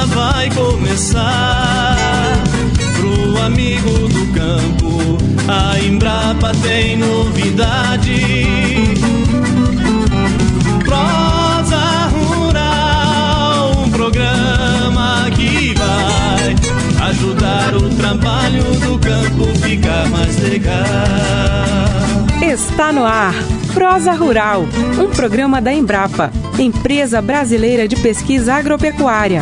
vai começar. Pro amigo do campo, a Embrapa tem novidade. Prosa Rural, um programa que vai ajudar o trabalho do campo ficar mais legal. Está no ar Prosa Rural, um programa da Embrapa, Empresa Brasileira de Pesquisa Agropecuária.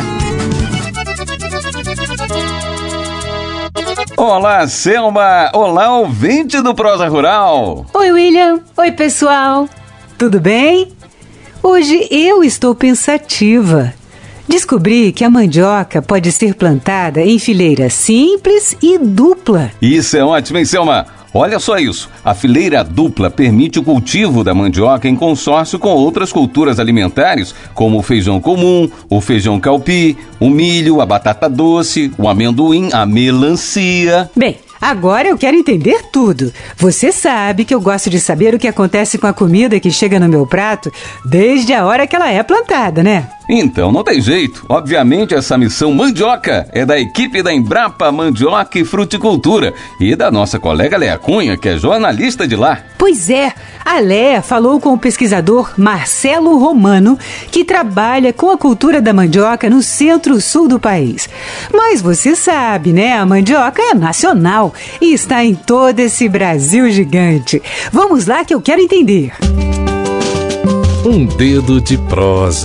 Olá, Selma! Olá, ouvinte do Prosa Rural! Oi, William! Oi, pessoal! Tudo bem? Hoje eu estou pensativa. Descobri que a mandioca pode ser plantada em fileira simples e dupla. Isso é ótimo, hein, Selma? Olha só isso, a fileira dupla permite o cultivo da mandioca em consórcio com outras culturas alimentares, como o feijão comum, o feijão calpi, o milho, a batata doce, o amendoim, a melancia. Bem, agora eu quero entender tudo. Você sabe que eu gosto de saber o que acontece com a comida que chega no meu prato desde a hora que ela é plantada, né? Então não tem jeito. Obviamente essa missão mandioca é da equipe da Embrapa Mandioca e Fruticultura e da nossa colega Léa Cunha, que é jornalista de lá. Pois é, a Léa falou com o pesquisador Marcelo Romano, que trabalha com a cultura da mandioca no centro-sul do país. Mas você sabe, né? A mandioca é nacional e está em todo esse Brasil gigante. Vamos lá que eu quero entender. Um dedo de prosa.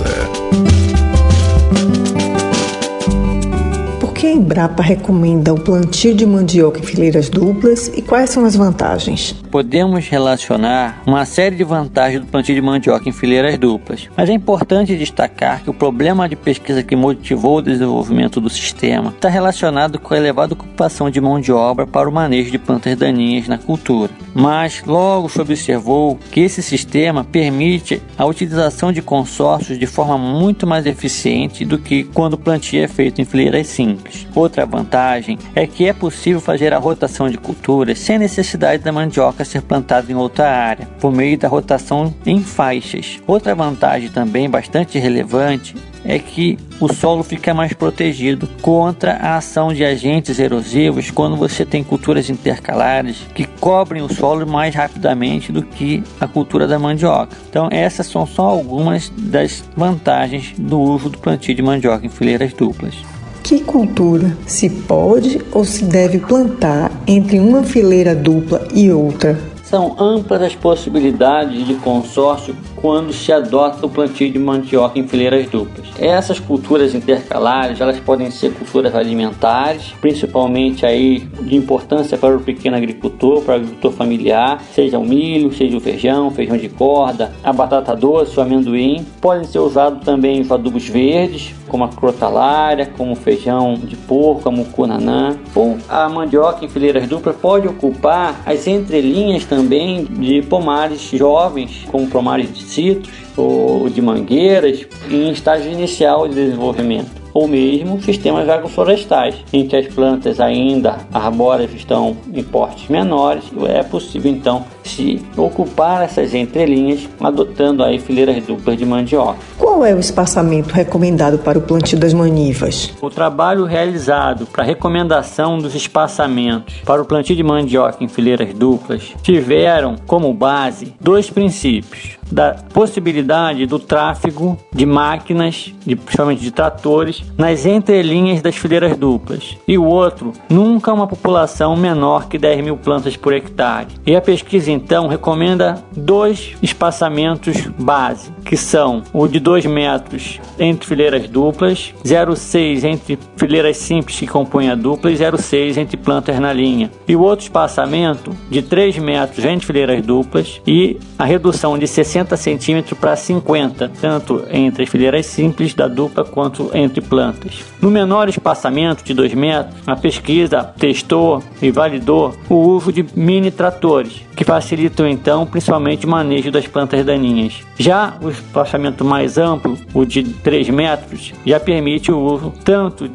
Por que a Embrapa recomenda o plantio de mandioca em fileiras duplas e quais são as vantagens? Podemos relacionar uma série de vantagens do plantio de mandioca em fileiras duplas, mas é importante destacar que o problema de pesquisa que motivou o desenvolvimento do sistema está relacionado com a elevada ocupação de mão de obra para o manejo de plantas daninhas na cultura. Mas logo se observou que esse sistema permite a utilização de consórcios de forma muito mais eficiente do que quando o plantio é feito em fileiras simples. Outra vantagem é que é possível fazer a rotação de culturas sem necessidade da mandioca ser plantada em outra área, por meio da rotação em faixas. Outra vantagem também bastante relevante é que o solo fica mais protegido contra a ação de agentes erosivos quando você tem culturas intercalares que cobrem o solo mais rapidamente do que a cultura da mandioca. Então essas são só algumas das vantagens do uso do plantio de mandioca em fileiras duplas. Que cultura se pode ou se deve plantar entre uma fileira dupla e outra? São amplas as possibilidades de consórcio quando se adota o plantio de mandioca em fileiras duplas. Essas culturas intercalares, elas podem ser culturas alimentares, principalmente aí de importância para o pequeno agricultor, para o agricultor familiar, seja o milho, seja o feijão de corda, a batata doce, o amendoim. Podem ser usados também os adubos verdes, como a crotalária, como o feijão de porco, a mucunanã. Ou a mandioca em fileiras duplas pode ocupar as entrelinhas também de pomares jovens, como pomares de citros ou de mangueiras, em estágio inicial de desenvolvimento, ou mesmo sistemas agroflorestais, em que as plantas ainda arbóreas estão em portes menores. É possível então se ocupar essas entrelinhas adotando aí fileiras duplas de mandioca. Qual é o espaçamento recomendado para o plantio das manivas? O trabalho realizado para a recomendação dos espaçamente para o plantio de mandioca em fileiras duplas tiveram como base dois princípios: da possibilidade do tráfego de máquinas, principalmente de tratores, nas entrelinhas das fileiras duplas, e o outro, nunca uma população menor que 10 mil plantas por hectare. E a pesquisa então recomenda dois espaçamentos base, que são o de 2 metros entre fileiras duplas, 0,6 entre fileiras simples que compõem a dupla e 0,6 entre plantas na linha. E o outro espaçamento de 3 metros entre fileiras duplas e a redução de 60 centímetros para 50, tanto entre as fileiras simples da dupla quanto entre plantas. No menor espaçamento de 2 metros, a pesquisa testou e validou o uso de mini tratores, que facilitam então principalmente o manejo das plantas daninhas. Já o espaçamento mais amplo, o de 3 metros, já permite o uso tanto de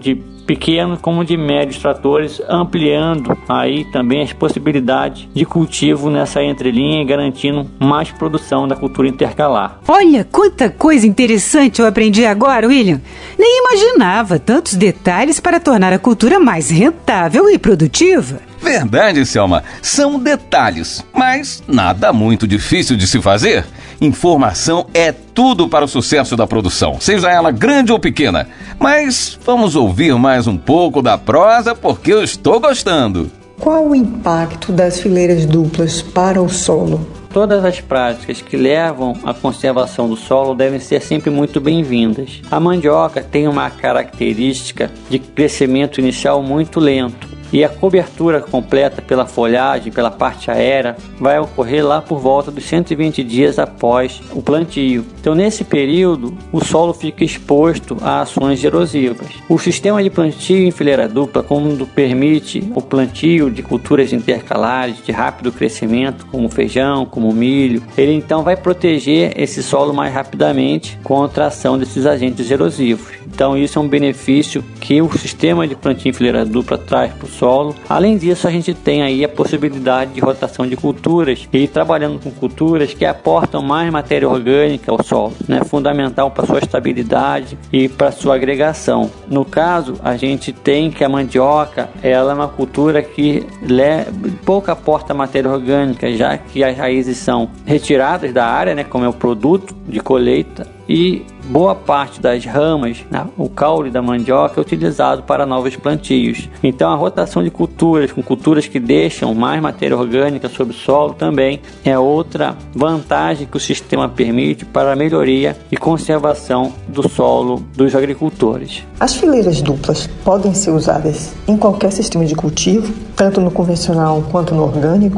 pequenos como de médios tratores, ampliando aí também as possibilidades de cultivo nessa entrelinha e garantindo mais produção da cultura intercalar. Olha, quanta coisa interessante eu aprendi agora, William. Nem imaginava tantos detalhes para tornar a cultura mais rentável e produtiva. Verdade, Selma. São detalhes, mas nada muito difícil de se fazer. Informação é tudo para o sucesso da produção, seja ela grande ou pequena. Mas vamos ouvir mais um pouco da prosa porque eu estou gostando. Qual o impacto das fileiras duplas para o solo? Todas as práticas que levam à conservação do solo devem ser sempre muito bem-vindas. A mandioca tem uma característica de crescimento inicial muito lento. E a cobertura completa pela folhagem, pela parte aérea, vai ocorrer lá por volta dos 120 dias após o plantio. Então, nesse período, o solo fica exposto a ações erosivas. O sistema de plantio em fileira dupla, quando permite o plantio de culturas intercalares de rápido crescimento, como feijão, como milho, ele então vai proteger esse solo mais rapidamente contra a ação desses agentes erosivos. Então, isso é um benefício que o sistema de plantio em fileira dupla traz para o solo. Além disso, a gente tem aí a possibilidade de rotação de culturas e trabalhando com culturas que aportam mais matéria orgânica ao solo, né? Fundamental para sua estabilidade e para sua agregação. No caso, a gente tem que a mandioca, ela é uma cultura que pouco aporta matéria orgânica, já que as raízes são retiradas da área, né? Como é o produto de colheita, e boa parte das ramas, né, o caule da mandioca é utilizado para novos plantios. Então a rotação de culturas com culturas que deixam mais matéria orgânica sobre o solo também é outra vantagem que o sistema permite para a melhoria e conservação do solo dos agricultores. As fileiras duplas podem ser usadas em qualquer sistema de cultivo, tanto no convencional quanto no orgânico?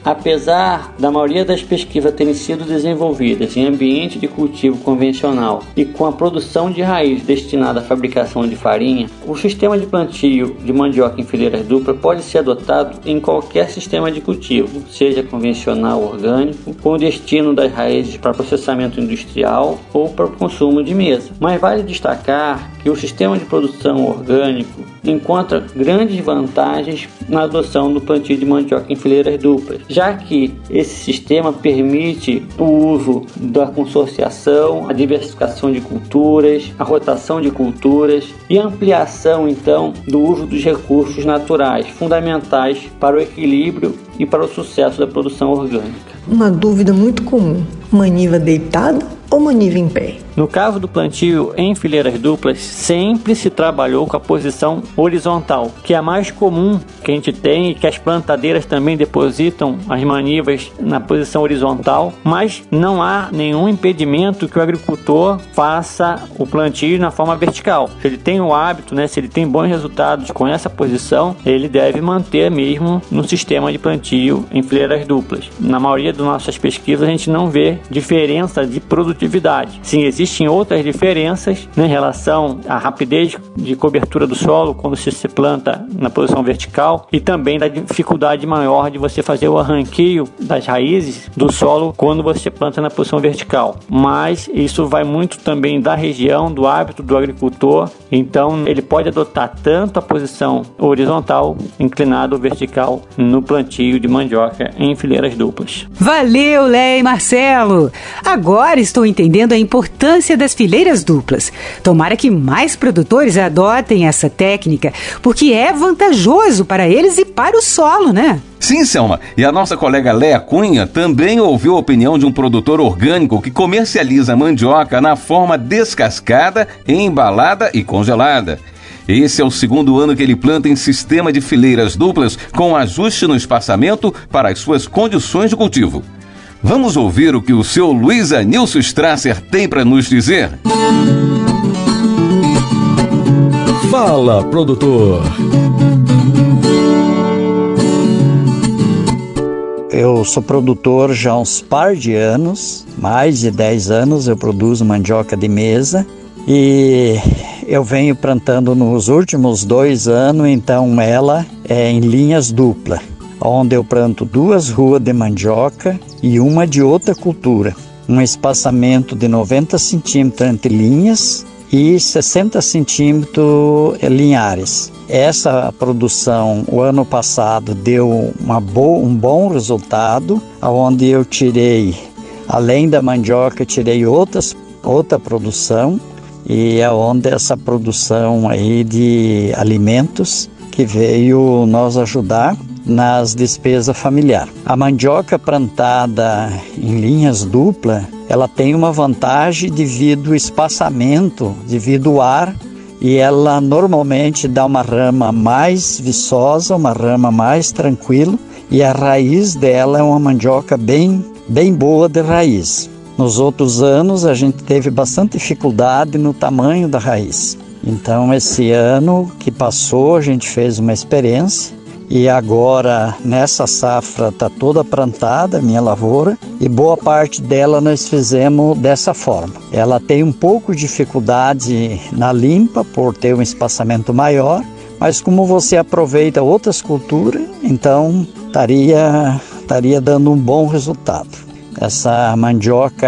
Apesar da maioria das pesquisas terem sido desenvolvidas em ambiente de cultivo convencional e com a produção de raiz destinada à fabricação de farinha, o sistema de plantio de mandioca em fileiras duplas pode ser adotado em qualquer sistema de cultivo, seja convencional ou orgânico, com o destino das raízes para processamento industrial ou para o consumo de mesa. Mas vale destacar que o sistema de produção orgânico encontra grandes vantagens na adoção do plantio de mandioca em fileiras duplas, já que esse sistema permite o uso da consorciação, a diversificação de culturas, a rotação de culturas e a ampliação, então, do uso dos recursos naturais, fundamentais para o equilíbrio e para o sucesso da produção orgânica. Uma dúvida muito comum: maniva deitada ou maniva em pé? No caso do plantio em fileiras duplas, sempre se trabalhou com a posição horizontal, que é a mais comum que a gente tem e que as plantadeiras também depositam as manivas na posição horizontal, mas não há nenhum impedimento que o agricultor faça o plantio na forma vertical. Se ele tem o hábito, né, se ele tem bons resultados com essa posição, ele deve manter mesmo no sistema de plantio em fileiras duplas. Na maioria das nossas pesquisas a gente não vê diferença de produtividade. Sim, existem outras diferenças, né, em relação à rapidez de cobertura do solo quando se planta na posição vertical e também da dificuldade maior de você fazer o arranqueio das raízes do solo quando você planta na posição vertical. Mas isso vai muito também da região, do hábito do agricultor. Então ele pode adotar tanto a posição horizontal, inclinada ou vertical no plantio de mandioca em fileiras duplas. Valeu, Léa e Marcelo! Agora estou entendendo a importância das fileiras duplas. Tomara que mais produtores adotem essa técnica, porque é vantajoso para eles e para o solo, né? Sim, Selma. E a nossa colega Léa Cunha também ouviu a opinião de um produtor orgânico que comercializa mandioca na forma descascada, embalada e congelada. Esse é o segundo ano que ele planta em sistema de fileiras duplas com ajuste no espaçamento para as suas condições de cultivo. Vamos ouvir o que o seu Luiz Anilson Strasser tem para nos dizer. Fala, produtor! Eu sou produtor já há uns par de anos, mais de 10 anos eu produzo mandioca de mesa e eu venho plantando nos últimos 2 anos, então ela é em linhas duplas, onde eu planto 2 ruas de mandioca e uma de outra cultura, um espaçamento de 90 centímetros entre linhas e 60 centímetros linhares. Essa produção, o ano passado, deu um bom resultado, onde eu tirei, além da mandioca, tirei outra produção, e é onde essa produção aí de alimentos que veio nos ajudar nas despesas familiares. A mandioca plantada em linhas duplas, ela tem uma vantagem devido ao espaçamento, devido ao ar, e ela normalmente dá uma rama mais viçosa, uma rama mais tranquila, e a raiz dela é uma mandioca bem boa de raiz. Nos outros anos a gente teve bastante dificuldade no tamanho da raiz. Então esse ano que passou a gente fez uma experiência, e agora nessa safra está toda plantada, minha lavoura, e boa parte dela nós fizemos dessa forma. Ela tem um pouco de dificuldade na limpa por ter um espaçamento maior, mas como você aproveita outras culturas, então estaria dando um bom resultado. Essa mandioca,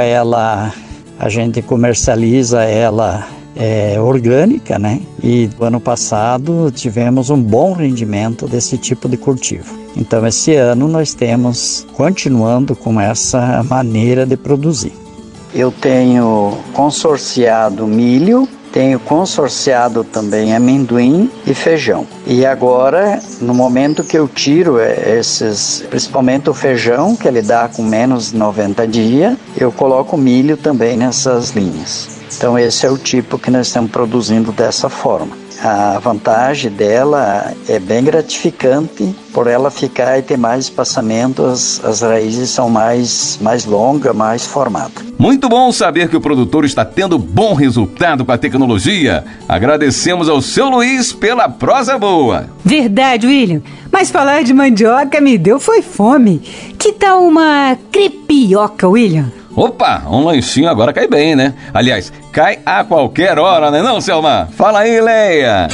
a gente comercializa ela orgânica, né? E no ano passado tivemos um bom rendimento desse tipo de cultivo. Então esse ano nós temos continuando com essa maneira de produzir. Eu tenho consorciado milho, tenho consorciado também amendoim e feijão. E agora, no momento que eu tiro principalmente o feijão, que ele dá com menos de 90 dias, eu coloco milho também nessas linhas. Então esse é o tipo que nós estamos produzindo dessa forma. A vantagem dela é bem gratificante, por ela ficar e ter mais espaçamento, as raízes são mais longas, mais formadas. Muito bom saber que o produtor está tendo bom resultado com a tecnologia. Agradecemos ao seu Luiz pela prosa boa. Verdade, William. Mas falar de mandioca me deu foi fome. Que tal uma crepioca, William? Opa, um lanchinho agora cai bem, né? Aliás, cai a qualquer hora, né não, Selma? Fala aí, Leia!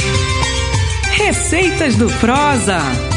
Receitas do Prosa.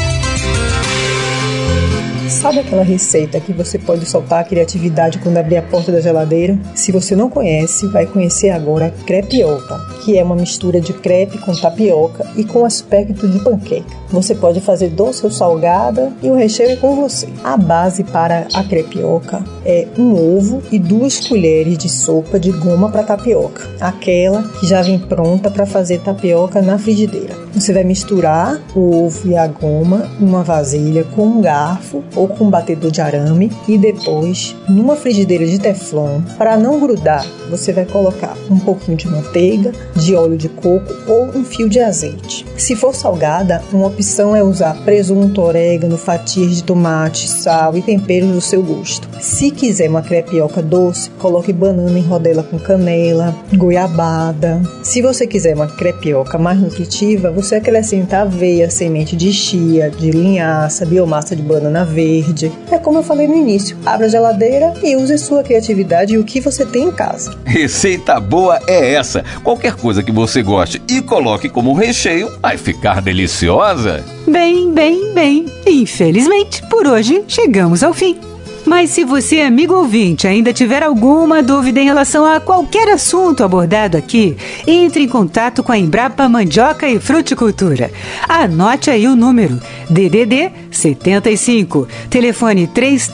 Sabe aquela receita que você pode soltar a criatividade quando abrir a porta da geladeira? Se você não conhece, vai conhecer agora a crepioca, que é uma mistura de crepe com tapioca e com aspecto de panqueca. Você pode fazer doce ou salgada e o recheio é com você. A base para a crepioca é um ovo e 2 colheres de sopa de goma para tapioca, aquela que já vem pronta para fazer tapioca na frigideira. Você vai misturar o ovo e a goma numa vasilha com um garfo ou com um batedor de arame e depois, numa frigideira de teflon, para não grudar, você vai colocar um pouquinho de manteiga, de óleo de coco ou um fio de azeite. Se for salgada, uma opção é usar presunto, orégano, fatias de tomate, sal e temperos do seu gosto. Se quiser uma crepioca doce, coloque banana em rodela com canela, goiabada. Se você quiser uma crepioca mais nutritiva, você acrescenta aveia, semente de chia, de linhaça, biomassa de banana verde. É como eu falei no início, abra a geladeira e use a sua criatividade e o que você tem em casa. Receita boa é essa. Qualquer coisa que você goste e coloque como recheio, vai ficar deliciosa. Bem. Infelizmente, por hoje, chegamos ao fim. Mas se você, amigo ouvinte, ainda tiver alguma dúvida em relação a qualquer assunto abordado aqui, entre em contato com a Embrapa Mandioca e Fruticultura. Anote aí o número, DDD 75, telefone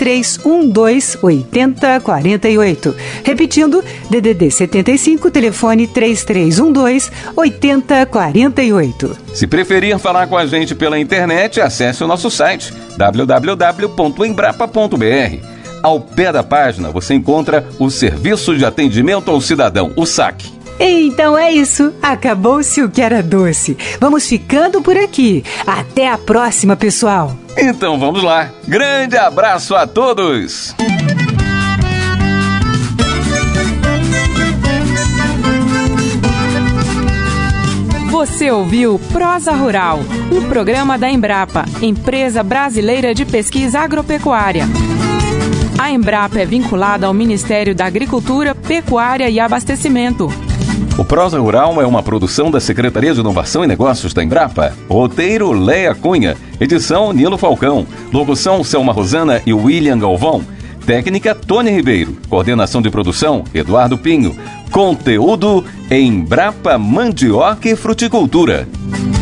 3312-8048. Repetindo, DDD 75, telefone 3312-8048. Se preferir falar com a gente pela internet, acesse o nosso site www.embrapa.br. Ao pé da página você encontra o Serviço de Atendimento ao Cidadão, o SAC. Então é isso, acabou-se o que era doce. Vamos ficando por aqui. Até a próxima, pessoal. Então vamos lá. Grande abraço a todos. Você ouviu Prosa Rural, um programa da Embrapa, Empresa Brasileira de Pesquisa Agropecuária. A Embrapa é vinculada ao Ministério da Agricultura, Pecuária e Abastecimento. O Prosa Rural é uma produção da Secretaria de Inovação e Negócios da Embrapa. Roteiro, Leia Cunha. Edição, Nilo Falcão. Locução, Selma Rosana e William Galvão. Técnica, Tony Ribeiro. Coordenação de produção, Eduardo Pinho. Conteúdo Embrapa Mandioca e Fruticultura.